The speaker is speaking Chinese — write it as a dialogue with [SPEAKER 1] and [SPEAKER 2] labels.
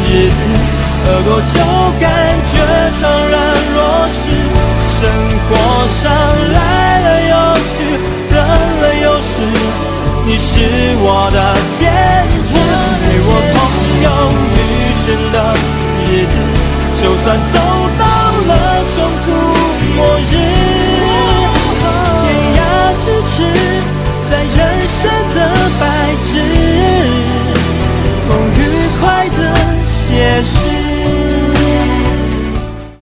[SPEAKER 1] 日子，饿过就感觉怅然若失，生活上来了又去，得了又失，你是我的坚持，陪我同游余生的日子，就算走